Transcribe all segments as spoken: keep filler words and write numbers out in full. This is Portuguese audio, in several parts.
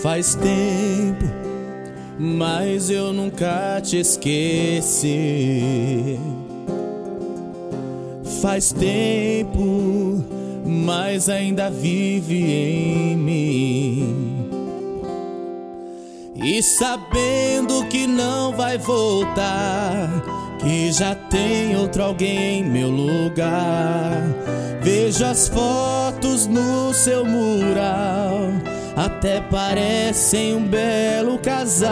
Faz tempo, mas eu nunca te esqueci. Faz tempo, mas ainda vive em mim. E sabendo que não vai voltar, que já tem outro alguém em meu lugar, vejo as fotos no seu mural, até parecem um belo casal.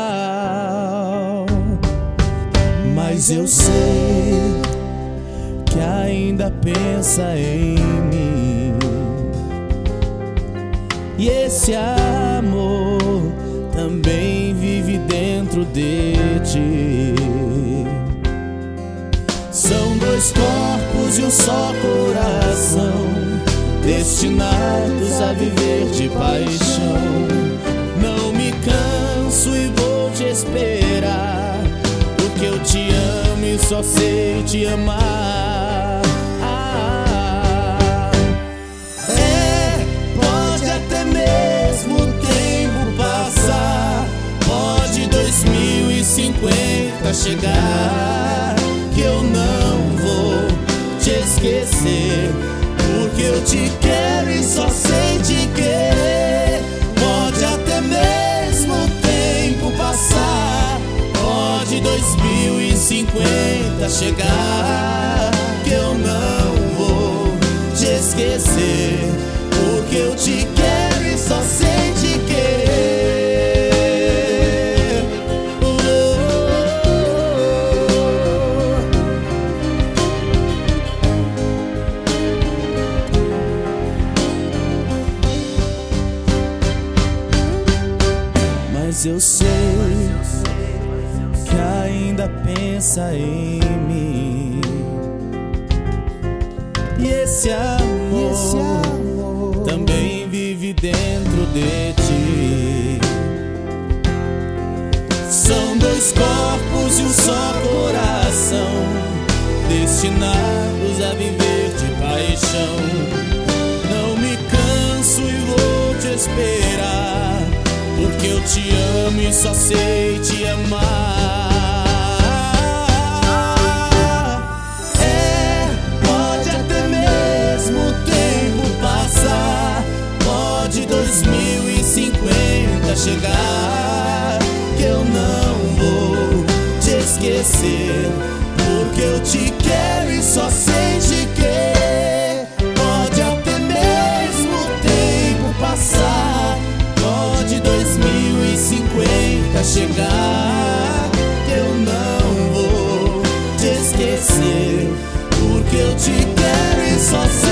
Mas eu sei que ainda pensa em mim, e esse amor também vive dentro de ti. São dois corpos e um só coração, destinados a viver de paixão. Não me canso e vou te esperar, porque eu te amo e só sei te amar. Ah, é, pode até mesmo o tempo passar, pode dois mil e cinquenta chegar, que eu não vou te esquecer, porque eu te quero e só sei te querer. Pode até mesmo o tempo passar, pode dois mil e cinquenta chegar, que eu não vou te esquecer, porque eu te quero e só sei te querer. Mas eu sei que ainda pensa em mim, e esse amor, esse amor também vive dentro de ti. São dois corpos e um só coração, destinados a viver de paixão. Não me canso e vou te esperar, porque eu te amo e só sei te amar. É, pode até mesmo o tempo passar, pode dois mil e cinquenta chegar, que eu não vou te esquecer, porque eu te quero e só sei te querer. Pode até mesmo o tempo passar, pode dois mil e cinquenta chegar, que eu não vou te esquecer, porque eu te quero e só sei